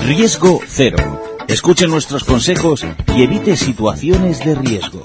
Riesgo cero. Escuche nuestros consejos y evite situaciones de riesgo.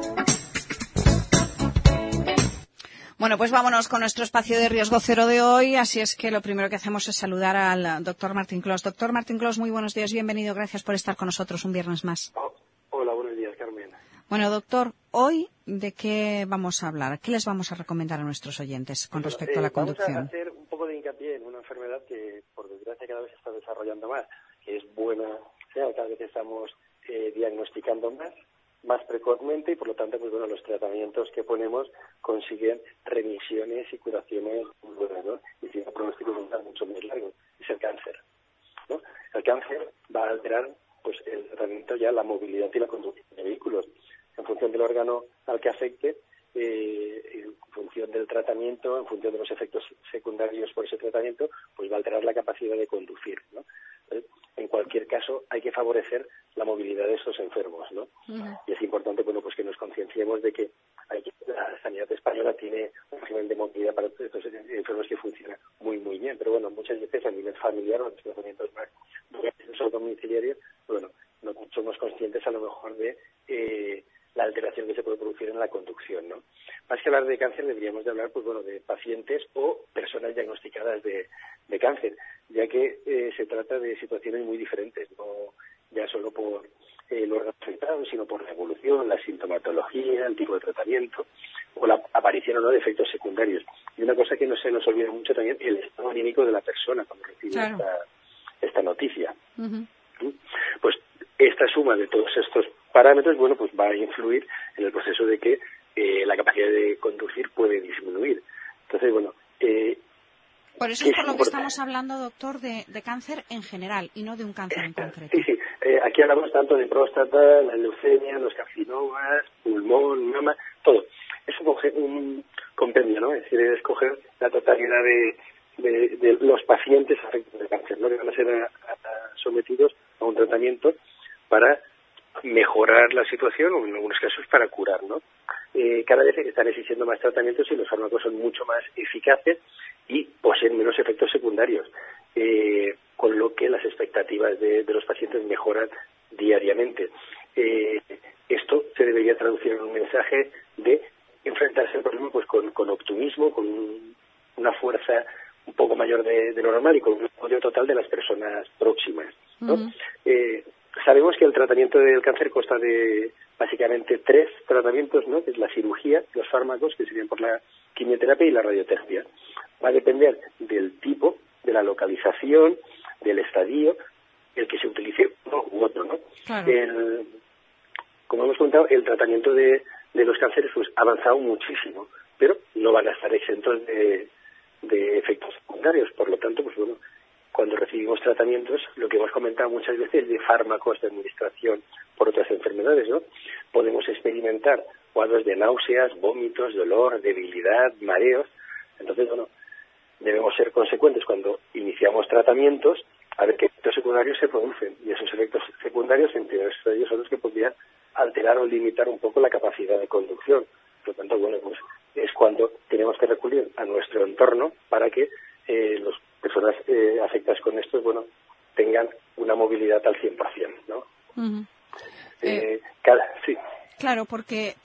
Bueno, pues vámonos con nuestro espacio de riesgo cero de hoy. Así es que lo primero que hacemos es saludar al doctor Martín Clos. Doctor Martín Clos, muy buenos días, bienvenido. Gracias por estar con nosotros un viernes más. Hola, buenos días, Carmen. Bueno, doctor, hoy, ¿de qué vamos a hablar? ¿Qué les vamos a recomendar a nuestros oyentes con respecto a la conducción? Vamos a hacer un poco de hincapié en una enfermedad que, por desgracia, cada vez se está desarrollando más, que es buena, cada vez estamos diagnosticando más precozmente y, por lo tanto, pues bueno, los tratamientos que ponemos consiguen remisiones y curaciones muy buenas, ¿no? Y tiene pronósticos mucho más largos. Es el cáncer, ¿no? El cáncer va a alterar, pues, el tratamiento ya, la movilidad y la conducción de vehículos. En función del órgano al que afecte, en función del tratamiento, en función de los efectos secundarios por ese tratamiento, pues va a alterar la capacidad de conducir, ¿no? Entonces, en cualquier caso, hay que favorecer la movilidad de estos enfermos, ¿no? Uh-huh. Y es importante, bueno, pues que nos concienciemos de que la sanidad española tiene un régimen de movilidad para estos enfermos que funciona muy, muy bien. Pero bueno, muchas veces a nivel familiar o en tratamientos más domiciliarios, bueno, no somos conscientes a lo mejor de la alteración que se puede producir en la conducción, ¿no? Más que hablar de cáncer, deberíamos de hablar, pues bueno, de pacientes o personas diagnosticadas de cáncer, ya que se trata de situaciones muy diferentes, no ya solo por el órgano afectado, sino por la evolución, la sintomatología, el tipo de tratamiento o la aparición o no de efectos secundarios. Y una cosa que no se nos olvida mucho también, el estado anímico de la persona cuando recibe esta noticia. Uh-huh. Pues esta suma de todos estos parámetros, bueno, pues va a influir en el proceso de que la capacidad de conducir puede disminuir. Entonces, bueno... por eso es por lo que estamos hablando, doctor, de cáncer en general y no de un cáncer en concreto. Sí. Aquí hablamos tanto de próstata, la leucemia, los carcinomas, pulmón, mama, todo. Es un compendio, ¿no? Es decir, es escoger la totalidad de los pacientes afectados de cáncer, ¿no? Que van a ser sometidos a un tratamiento para mejorar la situación o en algunos casos para curar, ¿no? Cada vez están existiendo más tratamientos y los fármacos son mucho más eficaces y poseen menos efectos secundarios, con lo que las expectativas de los pacientes mejoran diariamente. Esto se debería traducir en un mensaje de enfrentarse al problema pues con optimismo, con una fuerza un poco mayor de lo normal y con un apoyo total de las personas próximas, ¿no? Uh-huh. Sabemos que el tratamiento del cáncer consta de básicamente 3 tratamientos, ¿no? Que es la cirugía, los fármacos, que serían por la quimioterapia y la radioterapia. Va a depender del tipo, de la localización, del estadio, el que se utilice uno u otro, ¿no? Claro. Como hemos contado, el tratamiento de los cánceres pues ha avanzado muchísimo, pero no van a estar exentos de efectos secundarios. Por lo tanto, pues bueno, cuando recibimos tratamientos, lo que hemos comentado muchas veces de fármacos de administración por otras enfermedades, ¿no? Podemos experimentar cuadros de náuseas, vómitos, dolor, debilidad, mareos. Entonces, bueno, debemos ser consecuentes cuando iniciamos tratamientos a ver qué efectos secundarios se producen. Y esos efectos secundarios, entre ellos, son los que podrían alterar o limitar un poco la capacidad de conducción. Por lo tanto, bueno, pues es cuando tenemos que recurrir a nuestro entorno para que las personas afectadas con esto, bueno, tengan una movilidad al 100%, ¿no? Uh-huh. Sí. Claro, porque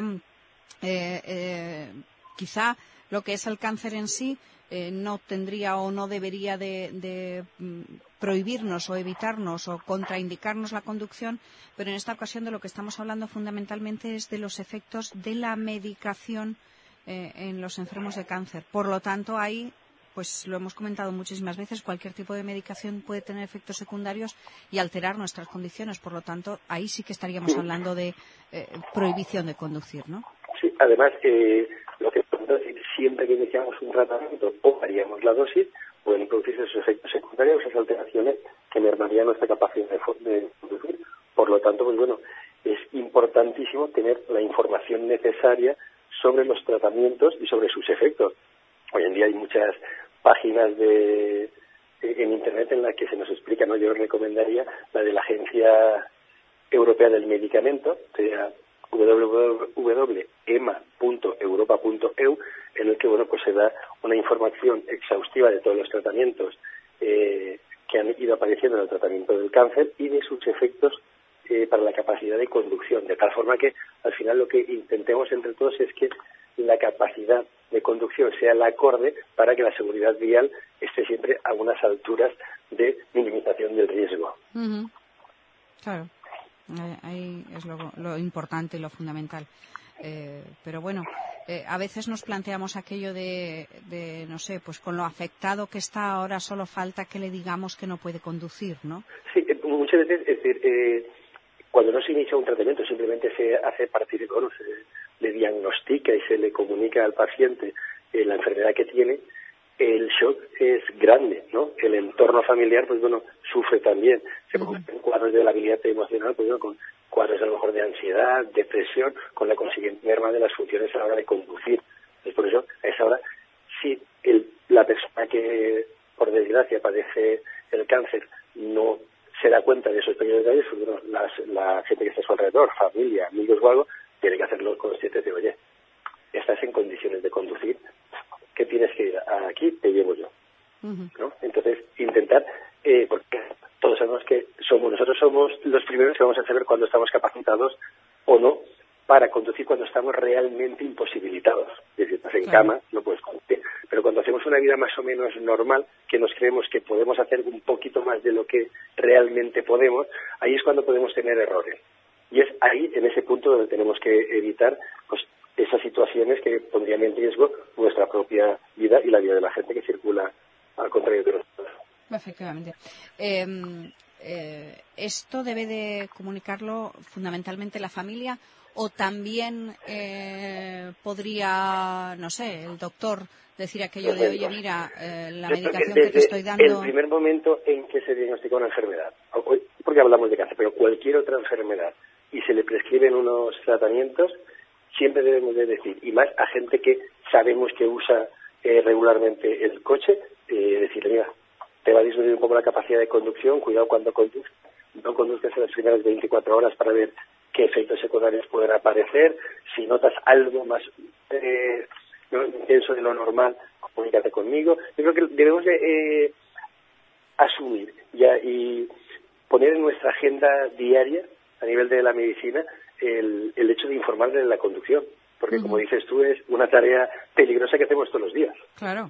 quizá lo que es el cáncer en sí no tendría o no debería de prohibirnos o evitarnos o contraindicarnos la conducción, pero en esta ocasión de lo que estamos hablando fundamentalmente es de los efectos de la medicación en los enfermos de cáncer. Por lo tanto, ahí, pues lo hemos comentado muchísimas veces, cualquier tipo de medicación puede tener efectos secundarios y alterar nuestras condiciones. Por lo tanto, ahí sí que estaríamos hablando de prohibición de conducir, ¿no? Sí, además, lo que podemos decir, siempre que iniciamos un tratamiento o variamos la dosis, pueden producirse esos efectos secundarios, esas alteraciones que mermarían nuestra capacidad de conducir. Por lo tanto, pues bueno, es importantísimo tener la información necesaria sobre los tratamientos y sobre sus efectos. Hoy en día hay muchas páginas en Internet en las que se nos explica, ¿no? Yo recomendaría la de la Agencia Europea del Medicamento, sería www.ema.europa.eu, en el que, bueno, pues se da una información exhaustiva de todos los tratamientos que que han ido apareciendo en el tratamiento del cáncer y de sus efectos para la capacidad de conducción, de tal forma que al final lo que intentemos entre todos es que la capacidad de conducción sea la acorde para que la seguridad vial esté siempre a unas alturas de minimización del riesgo. Claro, ahí es lo importante y lo fundamental. Pero bueno, a veces nos planteamos aquello de, no sé, pues con lo afectado que está ahora solo falta que le digamos que no puede conducir, ¿no? Sí, muchas veces, es decir, cuando no se inicia un tratamiento, simplemente se hace partir, bueno, se le diagnostica y se le comunica al paciente la enfermedad que tiene, el shock es grande, ¿no? El entorno familiar, pues bueno, sufre también. Se producen cuadros de labilidad emocional, pues bueno, con cuadros a lo mejor de ansiedad, depresión, con la consiguiente merma de las funciones a la hora de conducir. Entonces, por eso, a esa hora, si la persona que, por desgracia, padece el cáncer, no se da cuenta de esos pequeños detalles, pues bueno, la gente que está a su alrededor, familia, amigos o algo, tiene que hacerlo consciente de, oye, estás en condiciones de conducir, ¿qué tienes que ir? Aquí te llevo yo, ¿no? Entonces, intentar, porque todos sabemos que nosotros somos los primeros que vamos a saber cuando estamos capacitados o no para conducir cuando estamos realmente imposibilitados. Es decir, estás en cama, no puedes conducir. Pero cuando hacemos una vida más o menos normal, que nos creemos que podemos hacer un poquito más de lo que realmente podemos, ahí es cuando podemos tener errores. Y es ahí, en ese punto, donde tenemos que evitar pues esas situaciones que pondrían en riesgo nuestra propia vida y la vida de la gente que circula al contrario de nosotros. Efectivamente. ¿Esto debe de comunicarlo fundamentalmente la familia o también podría, no sé, el doctor decir aquello de, oye, mira, la medicación que te estoy dando... El primer momento en que se diagnostica una enfermedad, porque hablamos de cáncer, pero cualquier otra enfermedad, y se le prescriben unos tratamientos, siempre debemos de decir, y más a gente que sabemos que usa regularmente el coche, decirle, mira, te va a disminuir un poco la capacidad de conducción, cuidado cuando conduzcas, no conduzcas en las primeras 24 horas para ver qué efectos secundarios pueden aparecer, si notas algo más intenso de lo normal, comunícate conmigo. Yo creo que debemos de asumir ya y poner en nuestra agenda diaria, a nivel de la medicina, el hecho de informar de la conducción, porque como dices tú, es una tarea peligrosa que hacemos todos los días. Claro.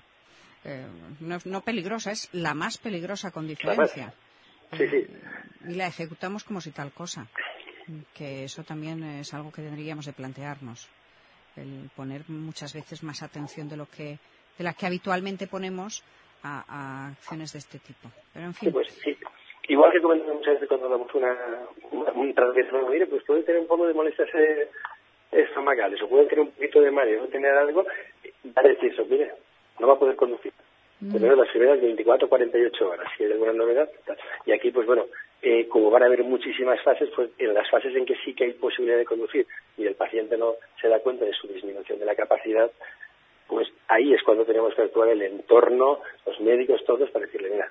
No peligrosa, es la más peligrosa con diferencia. Sí, sí. Y la ejecutamos como si tal cosa. Que eso también es algo que tendríamos de plantearnos. El poner muchas veces más atención de la que habitualmente ponemos a acciones de este tipo. Pero en fin. Sí, pues sí. Igual que comentamos muchas veces cuando damos un tratamiento, mire, pues puede tener un poco de molestias estomacales o puede tener un poquito de mareo o tener algo, va a decir eso, mire, no va a poder conducir. Primero las primeras 24 o 48 horas, si hay alguna novedad. Y aquí, pues bueno, como van a haber muchísimas fases, pues en las fases en que sí que hay posibilidad de conducir y el paciente no se da cuenta de su disminución de la capacidad, pues ahí es cuando tenemos que actuar el entorno, los médicos, todos, para decirle, mira,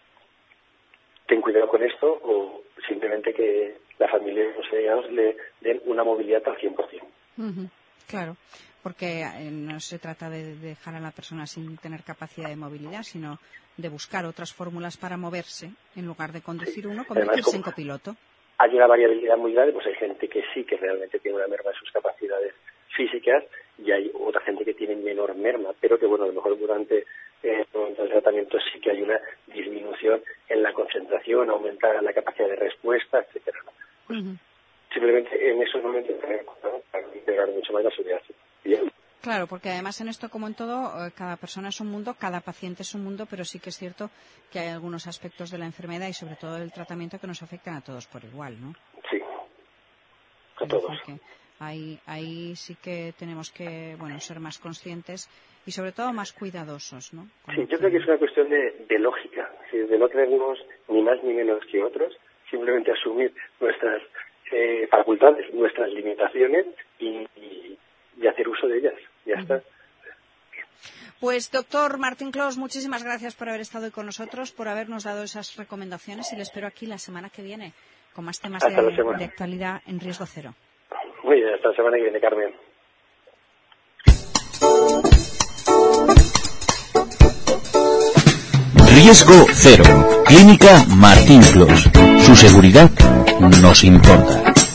ten cuidado con esto, o simplemente que la familia y los allegados le den una movilidad al 100%. Claro, porque no se trata de dejar a la persona sin tener capacidad de movilidad, sino de buscar otras fórmulas para moverse, en lugar de conducir uno, convertirse en copiloto. Hay una variabilidad muy grande, pues hay gente que sí, que realmente tiene una merma en sus capacidades físicas, y hay otra gente que tiene menor merma, pero que, bueno, a lo mejor durante el tratamiento sí que hay una disminución en la concentración, aumenta la capacidad de respuesta, etcétera. Pues, simplemente en esos momentos para integrar mucho más la seguridad. Bien. Claro, porque además en esto, como en todo, cada persona es un mundo, cada paciente es un mundo, pero sí que es cierto que hay algunos aspectos de la enfermedad y sobre todo del tratamiento que nos afectan a todos por igual, ¿no? Sí, a todos. Ahí sí que tenemos que, bueno, ser más conscientes y sobre todo más cuidadosos, ¿no? Sí, yo creo que es una cuestión de lógica, de no creernos ni más ni menos que otros, simplemente asumir nuestras facultades, nuestras limitaciones y hacer uso de ellas. Ya está. Pues, doctor Martín Clos, muchísimas gracias por haber estado hoy con nosotros, por habernos dado esas recomendaciones y le espero aquí la semana que viene con más temas de actualidad en Riesgo Cero. Muy bien, hasta la semana que viene, Carmen. Riesgo Cero. Clínica Martín Clos. Su seguridad nos importa.